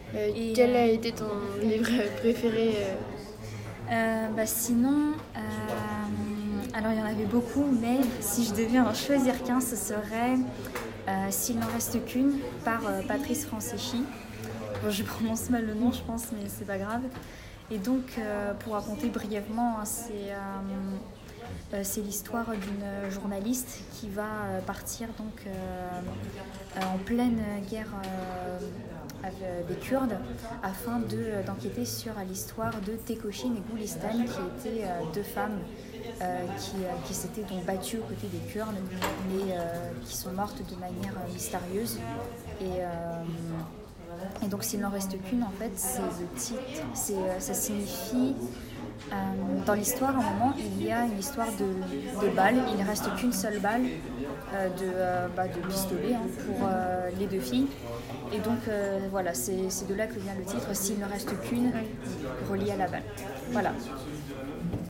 Quel a été ton livre préféré Sinon, alors il y en avait beaucoup, mais si je devais en choisir qu'un, ce serait S'il n'en reste qu'une, par Patrice Franceschini. Bon, je prononce mal le nom, je pense, mais c'est pas grave. Et donc, pour raconter brièvement, hein, c'est l'histoire d'une journaliste qui va partir donc en pleine guerre des Kurdes afin d'enquêter sur l'histoire de Tekoşin et Gülistan, qui étaient deux femmes qui s'étaient donc battues aux côtés des Kurdes, mais qui sont mortes de manière mystérieuse. Et donc, s'il n'en reste qu'une, en fait, c'est le titre. Ça signifie. Dans l'histoire, à un moment, il y a une histoire de balles. Il ne reste qu'une seule balle de pistolet pour les deux filles. Et donc, voilà, c'est de là que vient le titre. S'il ne reste qu'une, reliée à la balle. Voilà.